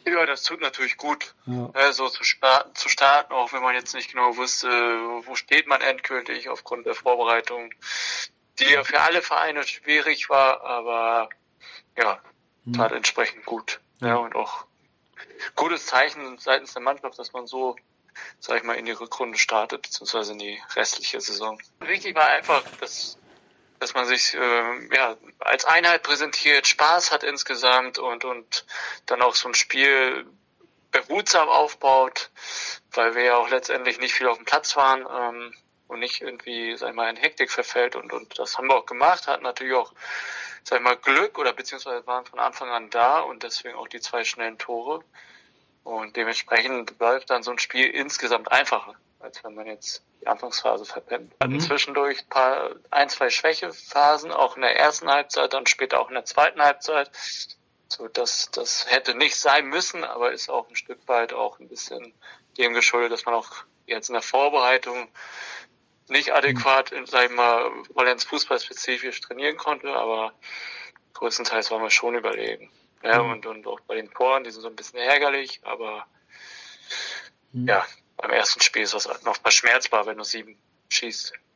Ja, das tut natürlich gut, Ja. so zu starten, auch wenn man jetzt nicht genau wusste, wo steht man endgültig aufgrund der Vorbereitung, die ja für alle Vereine schwierig war, aber ja, tat entsprechend gut. Ja, und auch gutes Zeichen seitens der Mannschaft, dass man so, sag ich mal, in die Rückrunde startet, beziehungsweise in die restliche Saison. Wichtig war einfach, dass man sich als Einheit präsentiert, Spaß hat insgesamt und dann auch so ein Spiel behutsam aufbaut, weil wir ja auch letztendlich nicht viel auf dem Platz waren und nicht irgendwie, sag ich mal, in Hektik verfällt und das haben wir auch gemacht, hatten natürlich auch, sag ich mal, Glück oder beziehungsweise waren von Anfang an da und deswegen auch die 2 schnellen Tore und dementsprechend läuft dann so ein Spiel insgesamt einfacher, als wenn man jetzt die Anfangsphase verpennt. Wir hatten zwischendurch 2 Schwächephasen, auch in der ersten Halbzeit, dann später auch in der zweiten Halbzeit. So, das hätte nicht sein müssen, aber ist auch ein Stück weit auch ein bisschen dem geschuldet, dass man auch jetzt in der Vorbereitung nicht adäquat, sag ich mal, vollends fußballspezifisch trainieren konnte, aber größtenteils waren wir schon überlegen. Ja, und auch bei den Toren, die sind so ein bisschen ärgerlich, aber ja, beim ersten Spiel ist das noch verschmerzbar, wenn du 7 schießt.